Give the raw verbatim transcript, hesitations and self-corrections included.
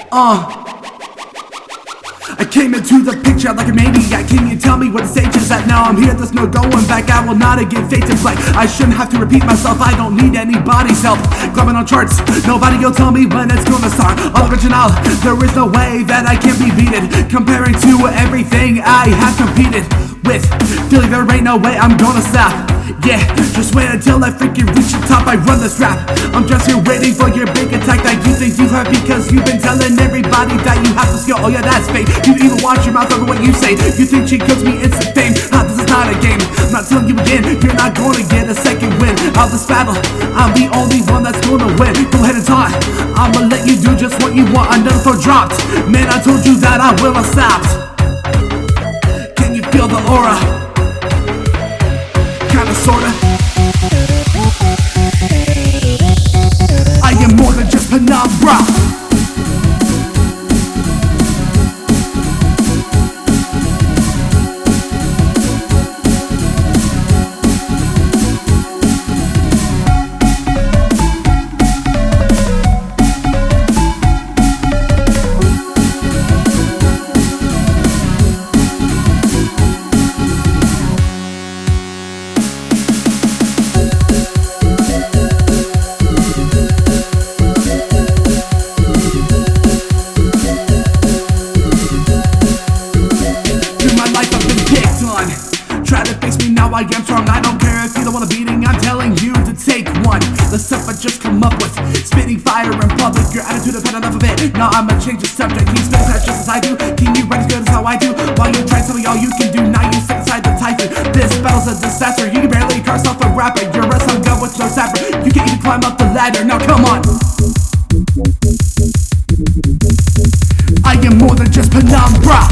Uh I came into the picture like a maniac. Can you tell me what the stage is at? Now I'm here, there's no going back. I will not again fade to black. I shouldn't have to repeat myself, I don't need anybody's help. Climbing on charts, nobody will tell me when it's gonna start. All original, there is no way that I can be beaten. Comparing to everything I have competed with, feeling there ain't no way I'm gonna stop. Yeah, just wait until I freaking reach the top. I run this rap, I'm just here waiting for your big attack that you think you have, because you've been telling everybody that you have the skill. Oh yeah, that's fake. You even watch your mouth over what you say. You think she gives me instant fame? Ah, this is not a game. I'm not telling you again, you're not gonna get a second win out this battle. I'm the only one that's gonna win. Go ahead and talk, I'ma let you do just what you want. Another throw dropped. Man, I told you that I will not stop. Can you feel the aura? Kinda, sorta. I am more than just Penumbra. Try to face me now, I am strong. I don't care if you don't want a beating, I'm telling you to take one. The stuff I just come up with, spitting fire in public. Your attitude, I've had enough of it. Now I'ma change the subject. Can you spit that just as I do? Can you write as good as how I do? While you try to tell me all you can do, now you sit inside the typhoon. This battle's a disaster. You can barely call yourself a rapper. You're a son gun with no sapper. You can't even climb up the ladder. Now come on. I am more than just Penumbra.